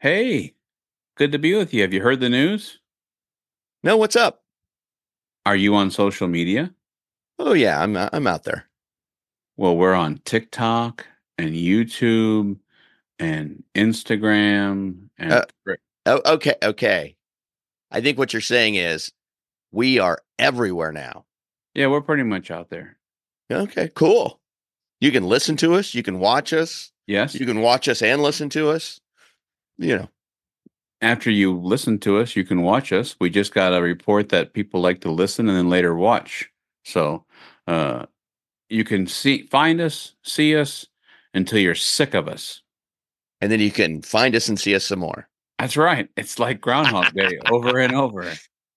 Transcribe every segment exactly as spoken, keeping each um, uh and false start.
Hey, good to be with you. Have you heard the news? No, what's up? Are you on social media? Oh yeah, I'm I'm out there. Well, we're on TikTok and YouTube and Instagram Uh, and Thre- oh, okay, okay. I think what you're saying is we are everywhere now. yeah, we're pretty much out there. Okay, cool. You can listen to us. You can watch us. Yes. You can watch us and listen to us. You know, After you listen to us, you can watch us. We just got a report that people like to listen and then later watch. So, uh, you can see, find us, see us until you're sick of us. and then you can find us and see us some more. That's right. It's like Groundhog Day over and over.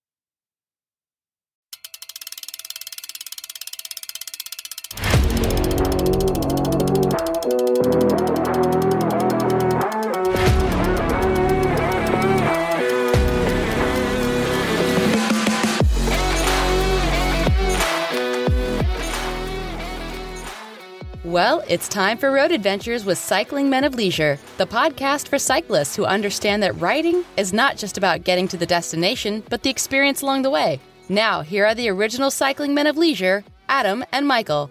Well, it's time for Road Adventures with Cycling Men of Leisure, the podcast for cyclists who understand that riding is not just about getting to the destination, but the experience along the way. Now, here are the original Cycling Men of Leisure, Adam and Michael.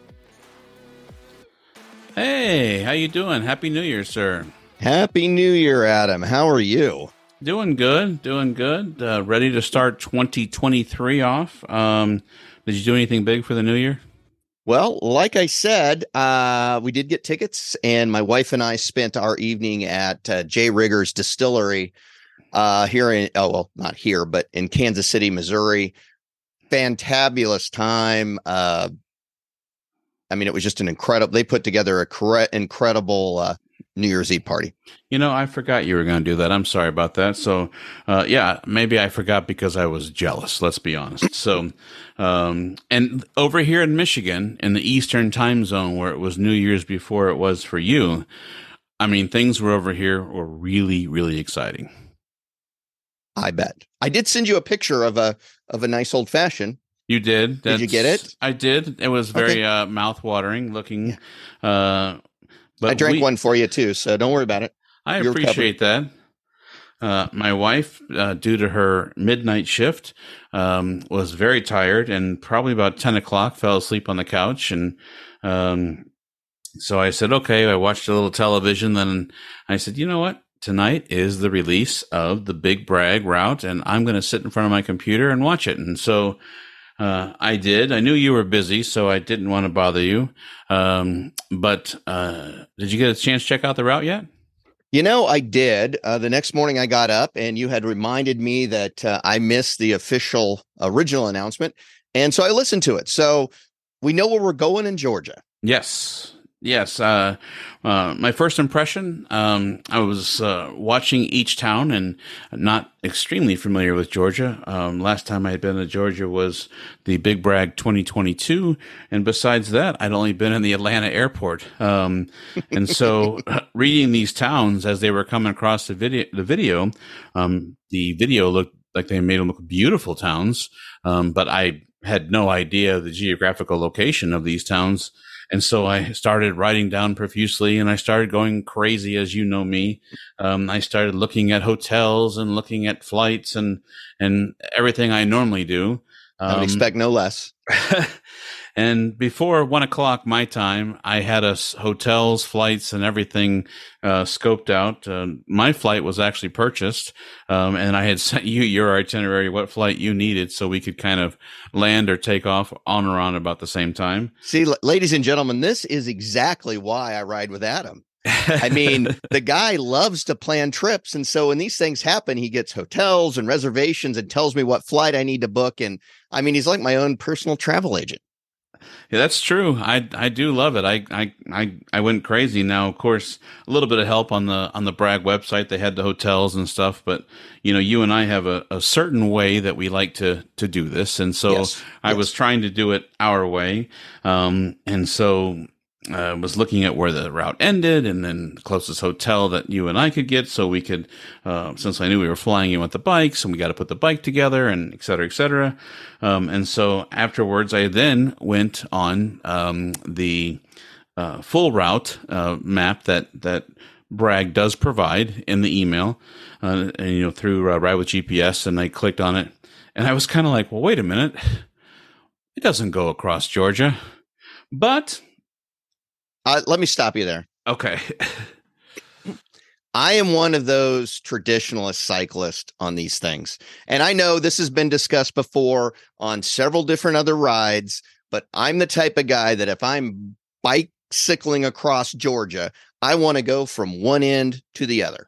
Hey, how you doing? Happy New Year, sir. Happy New Year, Adam. How are you? Doing good, doing good. Uh, ready to start twenty twenty-three off. Um, did you do anything big for the new year? Well, like I said, uh, we did get tickets, and my wife and I spent our evening at uh, J. Rigger's Distillery uh, here in, oh, well, not here, but in Kansas City, Missouri. Fantabulous time. Uh, I mean, it was just an incredible, they put together a cre- incredible uh, New Year's Eve party. You know, I forgot you were going to do that. I'm sorry about that. So, uh, yeah, maybe I forgot because I was jealous. Let's be honest. So, um, and over here in Michigan, in the Eastern time zone where it was New Year's before it was for you, I mean, things were over here were really, really exciting. I bet. I did send you a picture of a of a nice old fashioned. You did. Did you get it? I did. It was very Okay. uh, mouth-watering looking. Yeah. Uh, but I drank we, one for you too, so don't worry about it. I You're appreciate that. Uh, my wife, uh, due to her midnight shift, um, was very tired and probably about ten o'clock fell asleep on the couch. And um, so I said, okay, I watched a little television. Then I said, you know what? Tonight is the release of the Big Brag route, and I'm going to sit in front of my computer and watch it. And so uh, I did. I knew you were busy, so I didn't want to bother you. Um, but uh, did you get a chance to check out the route yet? You know, I did. Uh, the next morning I got up and you had reminded me that uh, I missed the official original announcement. And so I listened to it. So we know where we're going in Georgia. Yes. Yes. Uh, uh, my first impression, um, I was uh, watching each town and not extremely familiar with Georgia. Um, last time I had been to Georgia was the Big Brag twenty twenty-two. And besides that, I'd only been in the Atlanta airport. Um, and so reading these towns as they were coming across the video, the video, um, the video looked like they made them look beautiful towns. Um, but I had no idea the geographical location of these towns. And so I started writing down profusely and I started going crazy, as you know me. Um, I started looking at hotels and looking at flights and, and everything I normally do. Um, I would expect no less. And before one o'clock my time, I had us hotels, flights, and everything uh, scoped out. Uh, my flight was actually purchased, um, and I had sent you your itinerary, what flight you needed, so we could kind of land or take off on or on about the same time. See, l- ladies and gentlemen, this is exactly why I ride with Adam. I mean, the guy loves to plan trips. And so when these things happen, he gets hotels and reservations and tells me what flight I need to book. And I mean, he's like my own personal travel agent. Yeah, that's true. I I do love it. I, I I I went crazy. Now, of course, a little bit of help on the on the Bragg website. They had the hotels and stuff, but you know, you and I have a, a certain way that we like to to do this, and so Yes, I yes. was trying to do it our way. Um, and so I uh, was looking at where the route ended, and then the closest hotel that you and I could get, so we could, uh, since I knew we were flying in with the bikes, and we got to put the bike together, and et cetera, et cetera. Um, and so afterwards, I then went on um, the uh, full route uh, map that that Bragg does provide in the email, uh, and, you know, through uh, Ride with G P S, and I clicked on it, and I was kind of like, well, wait a minute, it doesn't go across Georgia, but uh, let me stop you there. Okay. I am one of those traditionalist cyclists on these things. And I know this has been discussed before on several different other rides, but I'm the type of guy that if I'm bicycling across Georgia, I want to go from one end to the other.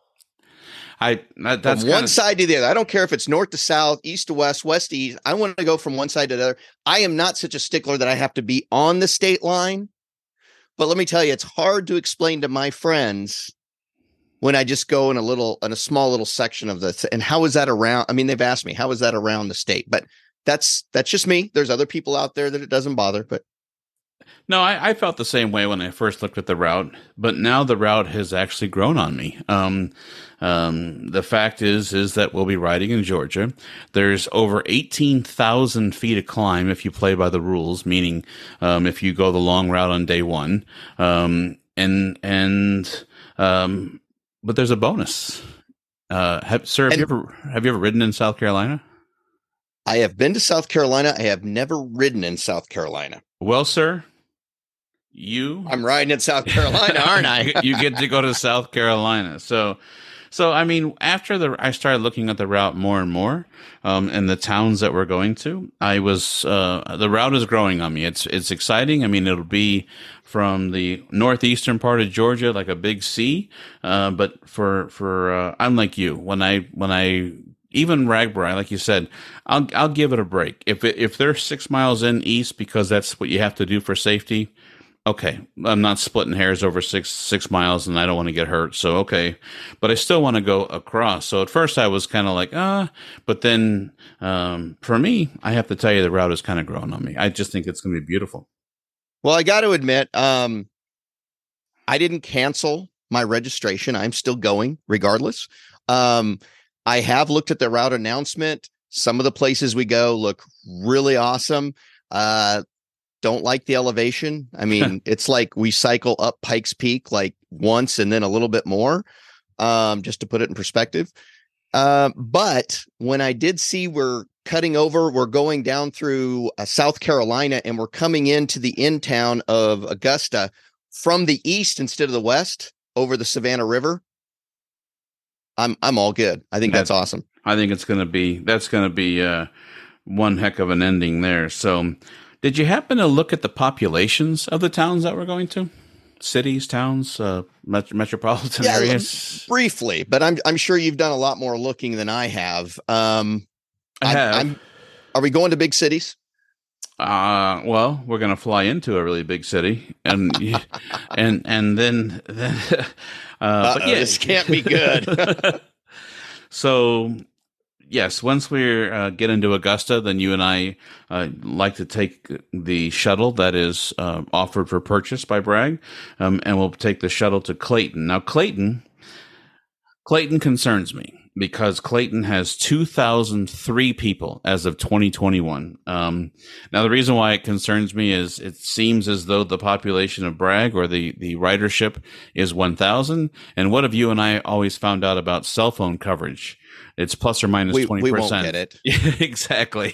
I that, that's from one kinda... side to the other. I don't care if it's north to south, east to west, west to east. I want to go from one side to the other. I am not such a stickler that I have to be on the state line. But let me tell you, it's hard to explain to my friends when I just go in a little, in a small little section of the, and how is that around? I mean, they've asked me, how is that around the state? But that's, that's just me. There's other people out there that it doesn't bother, but. No, I, I felt the same way when I first looked at the route, but now the route has actually grown on me. Um, um, the fact is, is that we'll be riding in Georgia. There's over eighteen thousand feet of climb if you play by the rules, meaning, um, if you go the long route on day one, um, and, and, um, but there's a bonus. Uh, have, sir, have and, you ever, have you ever ridden in South Carolina? I have been to South Carolina. I have never ridden in South Carolina. Well, sir, you, I'm riding in South Carolina, aren't I? You get to go to South Carolina. So, so, I mean, after the, I started looking at the route more and more, um, and the towns that we're going to, I was, uh, the route is growing on me. It's, it's exciting. I mean, it'll be from the northeastern part of Georgia, like a big C. Uh, but for, for, uh, I'm like you, when I, when I, even Ragbri, like you said, I'll, I'll give it a break. If it, if they're six miles in east, because that's what you have to do for safety. Okay, I'm not splitting hairs over six six miles, and I don't want to get hurt. So okay, but I still want to go across. So at first I was kind of like, ah, but then um, for me, I have to tell you, the route has kind of grown on me. I just think it's going to be beautiful. Well, I got to admit, um, I didn't cancel my registration. I'm still going regardless. Um, I have looked at the route announcement. Some of the places we go look really awesome. Uh, Don't like the elevation. I mean, it's like we cycle up Pikes Peak like once and then a little bit more, um, just to put it in perspective. Uh, but when I did see we're cutting over, we're going down through uh, South Carolina, and we're coming into the in town of Augusta from the east instead of the west over the Savannah River. I'm I'm all good. I think that's, that's awesome. I think it's going to be that's going to be uh, one heck of an ending there. So. Did you happen to look at the populations of the towns that we're going to? Cities, towns, uh, met- metropolitan yeah, areas? Briefly, but I'm I'm sure you've done a lot more looking than I have. Um, I have. I'm, I'm, are we going to big cities? Uh, well, we're going to fly into a really big city, and and and then, then uh, but yeah, this can't be good. So. Yes, once we uh, get into Augusta, then you and I uh, like to take the shuttle that is uh, offered for purchase by Bragg, um, and we'll take the shuttle to Clayton. Now, Clayton, Clayton concerns me because Clayton has two thousand three people as of twenty twenty-one. Um, now, the reason why it concerns me is it seems as though the population of Bragg, or the, the ridership, is one thousand. And what have you and I always found out about cell phone coverage? It's plus or minus we, twenty percent. We won't get it. Exactly.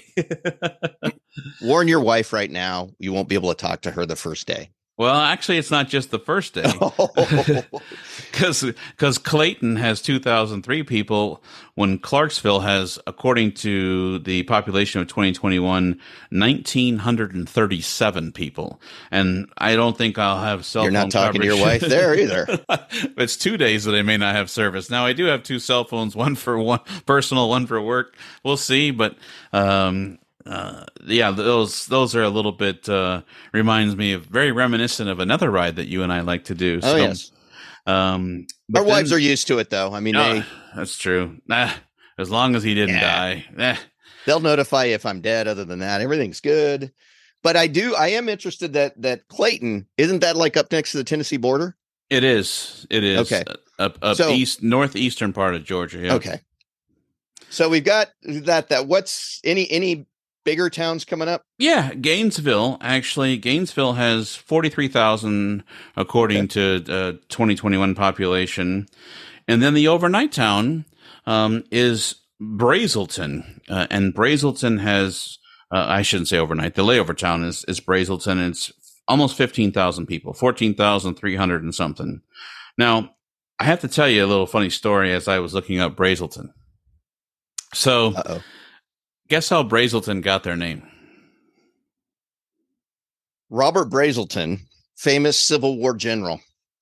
Warn your wife right now. You won't be able to talk to her the first day. Well, actually, it's not just the first day. Because because Clayton has two thousand three people when Clarksville has, according to the population of twenty twenty-one, one thousand nine hundred thirty-seven people. And I don't think I'll have cell phone You're not talking coverage. to your wife there either. It's two days that I may not have service. Now, I do have two cell phones, one for one personal, one for work. We'll see. But um Uh, yeah, those those are a little bit uh, reminds me of very reminiscent of another ride that you and I like to do. Oh so, yes, um, our then, wives are used to it, though. I mean, uh, they that's true. Ah, as long as he didn't yeah. die, eh. They'll notify you if I'm dead. Other than that, everything's good. But I do, I am interested that that Clayton, isn't that like up next to the Tennessee border? It is. It is. Okay, up up so, east, northeastern part of Georgia. Yeah. Okay, so we've got that. That what's any any bigger towns coming up? Yeah, Gainesville. Actually, Gainesville has forty-three thousand according okay. to uh, twenty twenty-one population. And then the overnight town um, is Brazelton. Uh, and Brazelton has, uh, I shouldn't say overnight, the layover town is, is Brazelton. And it's almost fifteen thousand people, fourteen thousand three hundred and something. Now, I have to tell you a little funny story as I was looking up Brazelton. So, Uh-oh. guess how Brazelton got their name? Robert Brazelton, famous Civil War general.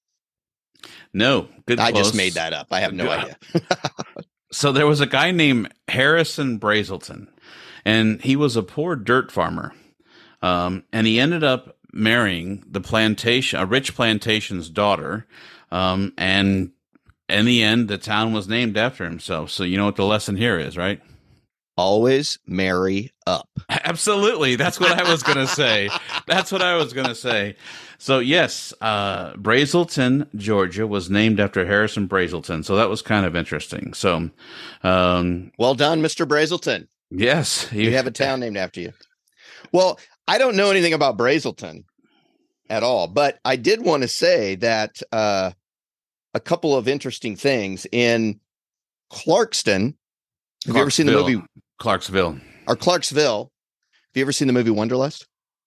No, good. I close. just made that up. I have no idea. So there was a guy named Harrison Brazelton, and he was a poor dirt farmer. Um, and he ended up marrying the plantation, a rich plantation's daughter. Um, and in the end, the town was named after himself. So you know what the lesson here is, right? Always marry up. Absolutely. That's what I was going to say. That's what I was going to say. So yes, uh, Brazelton, Georgia was named after Harrison Brazelton. So that was kind of interesting. So, um, well done, Mister Brazelton. Yes. You, you have a town named after you. Well, I don't know anything about Brazelton at all, but I did want to say that, uh, a couple of interesting things in Clarkston. Have you ever seen the movie Clarksville? Or Clarksville. Have you ever seen the movie Wonderlust?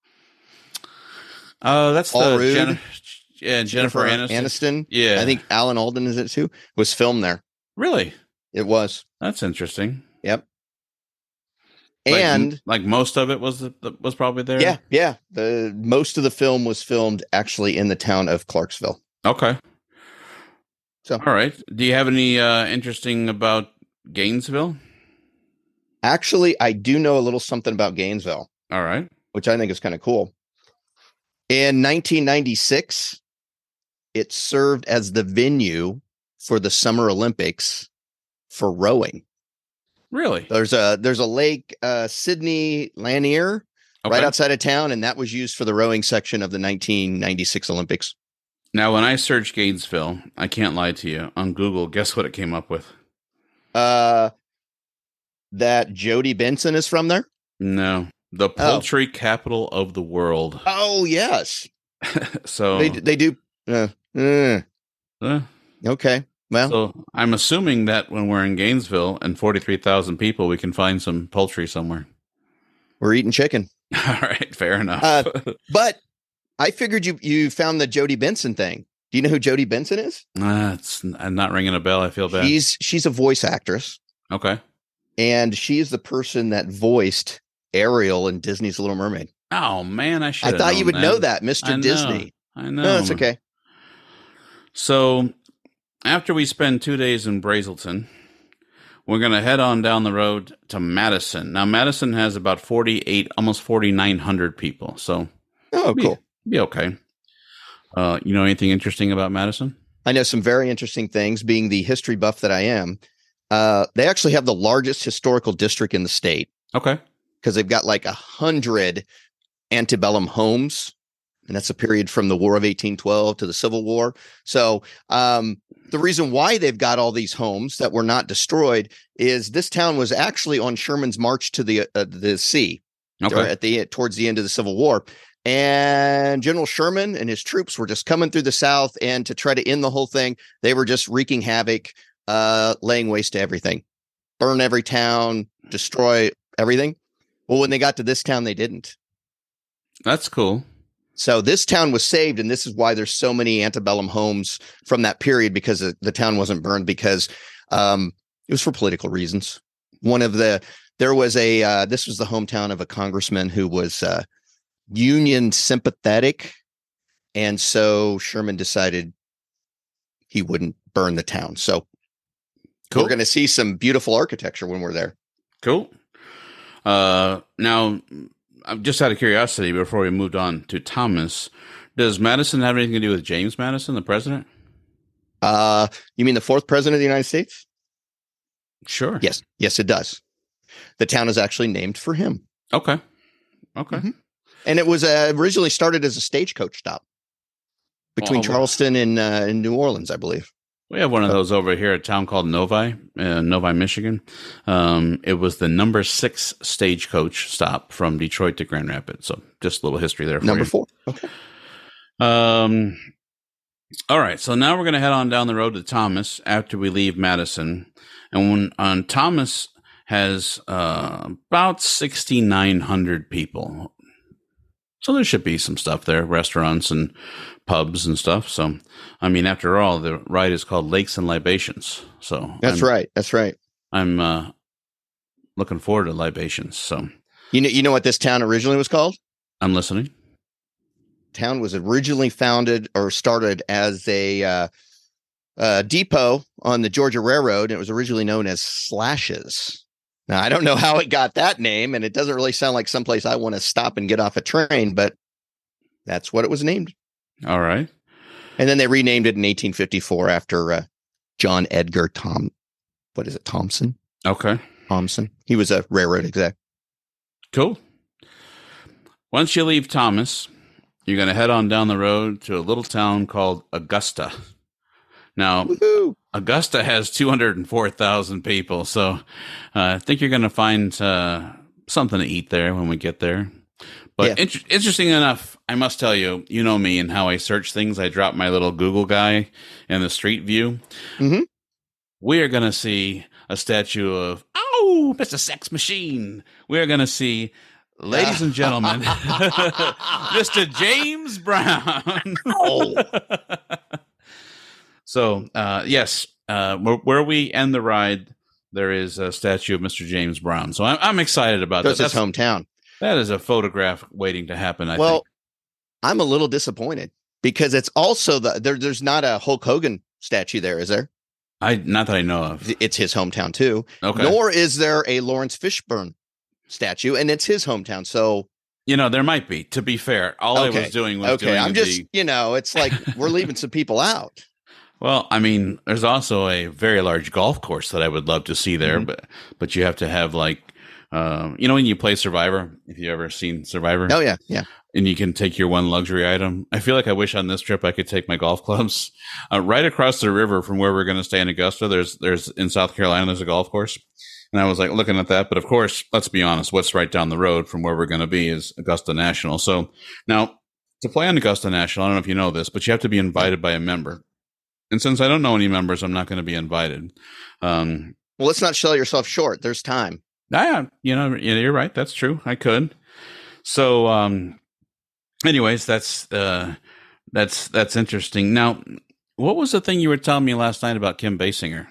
Oh, uh, that's All the Rude. Jen- yeah, Jennifer, Jennifer Aniston. Aniston. Yeah, I think Alan Alden is it too. Was filmed there. Really? It was. That's interesting. Yep. Like, And like most of it was the, was probably there. Yeah, yeah. The most of the film was filmed actually in the town of Clarksville. Okay. So, all right. Do you have any uh, interesting about Gainesville? Actually, I do know a little something about Gainesville. All right. Which I think is kind of cool. In nineteen ninety-six, it served as the venue for the Summer Olympics for rowing. Really? There's a there's a lake, uh, Sydney Lanier, okay. right outside of town, and that was used for the rowing section of the nineteen ninety-six Olympics. Now, when I searched Gainesville, I can't lie to you, on Google, guess what it came up with? Uh, that Jody Benson is from there? No. The poultry oh. capital of the world. Oh, yes. So they they do. Uh, uh. Uh, okay. Well, so I'm assuming that when we're in Gainesville and forty-three thousand people, we can find some poultry somewhere. We're eating chicken. All right. Fair enough. uh, but I figured you you found the Jody Benson thing. Do you know who Jody Benson is? Uh, it's I'm not ringing a bell. I feel bad. She's she's a voice actress. Okay. And she's the person that voiced Ariel in Disney's Little Mermaid. Oh man, I should. I thought you would that. know that, Mister I Disney. Know. I know. No, it's okay. So after we spend two days in Brazelton, we're going to head on down the road to Madison. Now, Madison has about forty-eight, almost forty-nine hundred people. So, oh, be, cool. Be okay. Uh, you know anything interesting about Madison? I know some very interesting things. Being the history buff that I am, uh, they actually have the largest historical district in the state. Okay. Because they've got like a hundred antebellum homes. And that's a period from the War of eighteen twelve to the Civil War. So um, the reason why they've got all these homes that were not destroyed is this town was actually on Sherman's march to the uh, the sea okay. at the towards the end of the Civil War. And General Sherman and his troops were just coming through the South. And to try to end the whole thing, they were just wreaking havoc, uh, laying waste to everything, burn every town, destroy everything. Well, when they got to this town, they didn't. That's cool. So this town was saved, and this is why there's so many antebellum homes from that period, because the town wasn't burned, because um, it was for political reasons. One of the, there was a, uh, this was the hometown of a congressman who was uh, Union sympathetic, and so Sherman decided he wouldn't burn the town. So cool. We're going to see some beautiful architecture when we're there. Cool. Uh, now, just out of curiosity, before we moved on to Thomas, does Madison have anything to do with James Madison, the president? Uh, you mean the fourth president of the United States? Sure. Yes. Yes, it does. The town is actually named for him. Okay. Okay. Mm-hmm. And it was uh, originally started as a stagecoach stop between oh, Charleston and, uh, and New Orleans, I believe. We have one of those over here at a town called Novi, uh, Novi, Michigan. Um, it was the number six stagecoach stop from Detroit to Grand Rapids. So just a little history there for Number you. four. Okay. Um, all right. So now we're going to head on down the road to Thomas after we leave Madison. And when on Thomas has uh, about sixty-nine hundred people. So there should be some stuff there, restaurants and pubs and stuff. So, I mean, after all, the ride is called Lakes and Libations. So That's I'm, right. That's right. I'm uh, looking forward to libations. So You know, you know what this town originally was called? I'm listening. Town was originally founded or started as a uh, uh, depot on the Georgia Railroad. And it was originally known as Slashes. Now, I don't know how it got that name, and it doesn't really sound like someplace I want to stop and get off a train, but that's what it was named. All right. And then they renamed it in eighteen fifty-four after uh, John Edgar Tom. What is it? Thompson? Okay. Thompson. He was a railroad exec. Cool. Once you leave Thomas, you're going to head on down the road to a little town called Augusta. Now, Woo-hoo. Augusta has two hundred four thousand people, so uh, I think you're going to find uh, something to eat there when we get there. But Yeah. int- interesting enough, I must tell you, you know me and how I search things. I drop my little Google guy in the street view. Mm-hmm. We are going to see a statue of, oh, Mister Sex Machine. We are going to see, ladies and gentlemen, Mister James Brown. Oh. So, uh, yes, uh, where, where we end the ride, there is a statue of Mister James Brown. So I'm, I'm excited about That's that. his That's, hometown. that is a photograph waiting to happen, I well, think. I'm a little disappointed because it's also the there. There's not a Hulk Hogan statue there, is there? I Not that I know of. It's his hometown too. Okay. Nor is there a Lawrence Fishburne statue, and it's his hometown. So You know, there might be, to be fair. All I okay, was doing was okay. doing I'm just the, you know, it's like we're leaving some people out. well, I mean, there's also a very large golf course that I would love to see there, Mhm. but but you have to have like, um, you know, when you play Survivor, if you ever seen Survivor, Oh yeah, yeah. and you can take your one luxury item. I feel like I wish on this trip I could take my golf clubs. Uh, right across the river from where we're going to stay in Augusta, there's there's in South Carolina, there's a golf course. And I was like looking at that. But of course, let's be honest, what's right down the road from where we're going to be is Augusta National. So now to play on Augusta National, I don't know if you know this, but you have to be invited by a member. And since I don't know any members, I'm not going to be invited. Um, Well, let's not sell yourself short. There's time. Yeah, you know, yeah, you're right. That's true. I could. So, um, anyways, that's uh, that's that's interesting. Now, what was the thing you were telling me last night about Kim Basinger?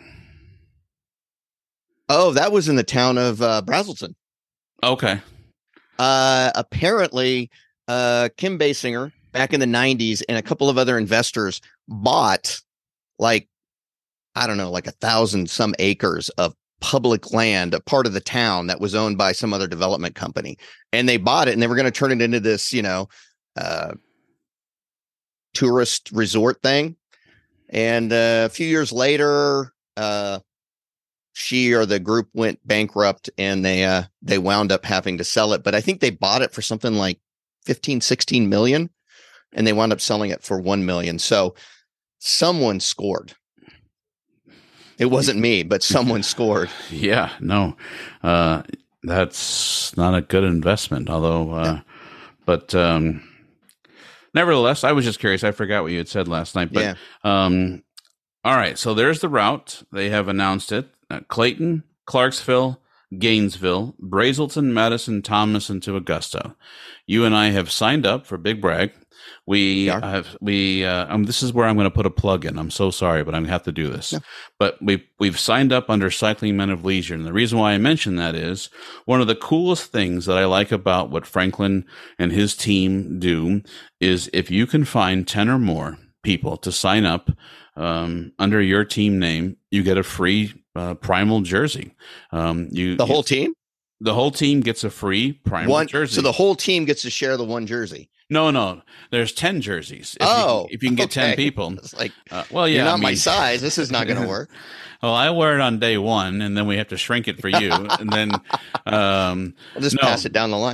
Oh, that was in the town of uh, Brazelton. Okay. Uh, apparently, uh, Kim Basinger back in the nineties and a couple of other investors bought like, I don't know, like a thousand some acres of public land, a part of the town that was owned by some other development company. And they bought it and they were going to turn it into this, you know, uh, tourist resort thing. And uh, a few years later, uh, she or the group went bankrupt and they uh, they wound up having to sell it. But I think they bought it for something like fifteen, sixteen million, and they wound up selling it for one million. So someone scored. It wasn't me, but someone scored. Yeah, no, uh, that's not a good investment. Although, uh, Yeah. but um, nevertheless, I was just curious. I forgot what you had said last night. But Yeah. um, all right, so there's the route. They have announced it: uh, Clayton, Clarksville, Gainesville, Brazelton, Madison, Thomas, and to Augusta. You and I have signed up for Big Brag. We Yeah. have we uh, um, this is where I'm going to put a plug in. I'm so sorry, but I'm going to have to do this. No. But we we've signed up under Cycling Men of Leisure, and the reason why I mention that is one of the coolest things that I like about what Franklin and his team do is if you can find ten or more people to sign up um, under your team name, you get a free uh, Primal jersey. Um, you The you- whole team? the whole team gets a free Primal One jersey. so the whole team gets to share the one jersey. No, no. There's ten jerseys. If Oh, you, if you can get ten okay. people. It's like, Uh, well, yeah. you're not I my mean- size. This is not going to work. Well, I wear it on day one, and then we have to shrink it for you, and then um, I'll just No. pass it down the line.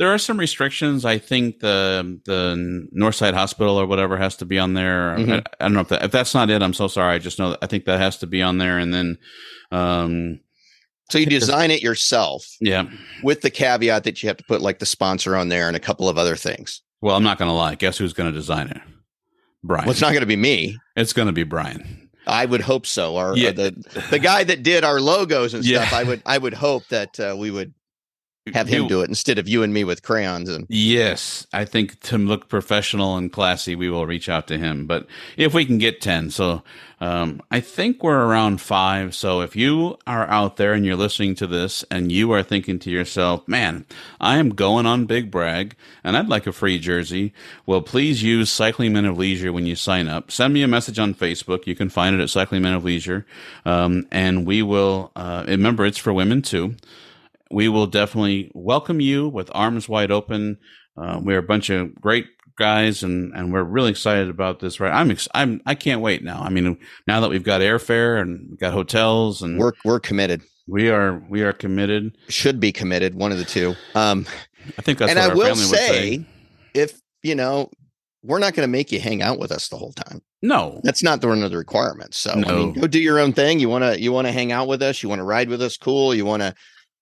there are some restrictions. I think the the Northside Hospital or whatever has to be on there. Mm-hmm. I, I don't know if that if that's not it. I'm so sorry. I just know that I think that has to be on there. And then, um, so you design it yourself, yeah, with the caveat that you have to put like the sponsor on there and a couple of other things. Well, I'm not going to lie. Guess who's going to design it? Brian. Well, it's not going to be me. It's going to be Brian. I would hope so. Or, yeah. or the the guy that did our logos and stuff. Yeah. I would I would hope that uh, we would have him you, do it instead of you and me with crayons. And yes, I think to look professional and classy, we will reach out to him. But if we can get ten, so um, I think we're around five. So if you are out there and you're listening to this and you are thinking to yourself, man, I am going on Big Brag and I'd like a free jersey. Well, please use Cycling Men of Leisure when you sign up. Send me a message on Facebook. You can find it at Cycling Men of Leisure. Um, and we will, uh, remember, it's for women too. We will definitely welcome you with arms wide open. Uh, we're a bunch of great guys, and, and we're really excited about this. Right, I'm ex- I'm I can't wait now. I mean, now that we've got airfare and we've got hotels, and we're we're committed. We are we are committed. Should be committed. One of the two. Um, I think that's and what I our will family would say, say. If you know, we're not going to make you hang out with us the whole time. No, that's not the one of the requirements. So no. I mean, go do your own thing. You want to you want to hang out with us. You want to ride with us. Cool. You want to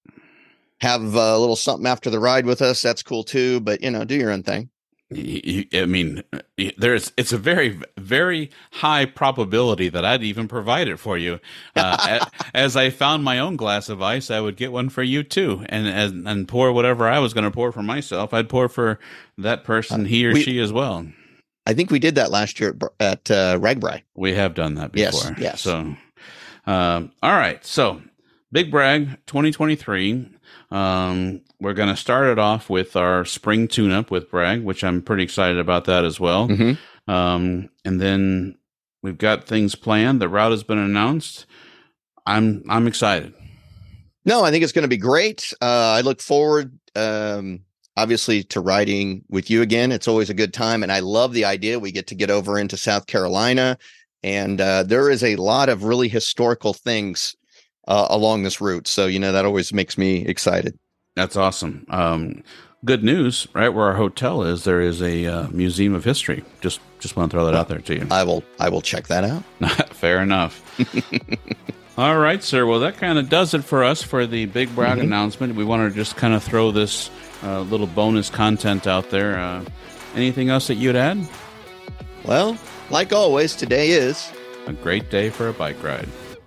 have a little something after the ride with us. That's cool too. But, you know, do your own thing. I mean, there's it's a very, very high probability that I'd even provide it for you. Uh, as I found my own glass of ice, I would get one for you too, and and, and pour whatever I was going to pour for myself. I'd pour for that person, he or we, she as well. I think we did that last year at, at uh, Ragbri. We have done that before. Yes. Yes. So, um, all right. So, Big Brag twenty twenty-three. Um, we're going to start it off with our spring tune-up with Bragg, which I'm pretty excited about that as well. Mm-hmm. Um, and then we've got things planned. The route has been announced. I'm I'm excited. No, I think it's going to be great. Uh, I look forward, um, obviously, to riding with you again. It's always a good time, and I love the idea we get to get over into South Carolina, and uh, there is a lot of really historical things Uh, along this route. So, you know, that always makes me excited. That's awesome. Um, good news, right? Where our hotel is, there is a uh, museum of history. Just just want to throw that out there to you. I will I will check that out. Fair enough. All right, sir. Well, that kind of does it for us for the Big Brag mm-hmm. announcement. We want to just kind of throw this uh, little bonus content out there. Uh, anything else that you'd add? Well, like always, today is a great day for a bike ride.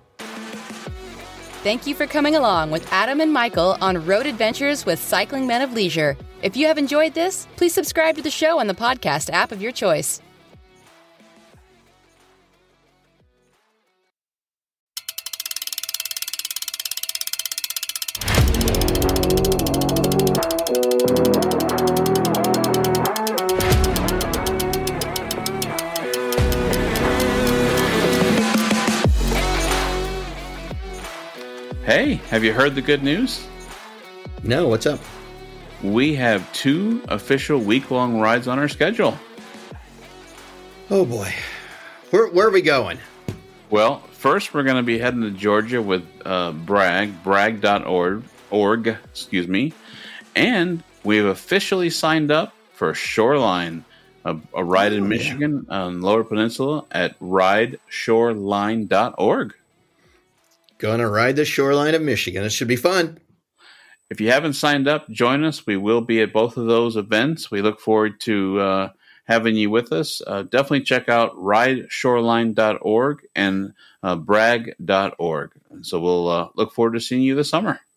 Thank you for coming along with Adam and Michael on Road Adventures with Cycling Men of Leisure. If you have enjoyed this, please subscribe to the show on the podcast app of your choice. Hey, have you heard the good news? No, what's up? We have two official week-long rides on our schedule. Oh boy. Where, where are we going? Well, first we're going to be heading to Georgia with uh, Bragg, bragg dot org, org, excuse me. And we've officially signed up for Shoreline, a, a ride in oh, Michigan yeah. on Lower Peninsula at ride shoreline dot org. Gonna ride the shoreline of Michigan. It should be fun. If you haven't signed up, join us. We will be at both of those events. We look forward to uh, having you with us. Uh, definitely check out ride shoreline dot org and uh, bragg dot org. So we'll uh, look forward to seeing you this summer.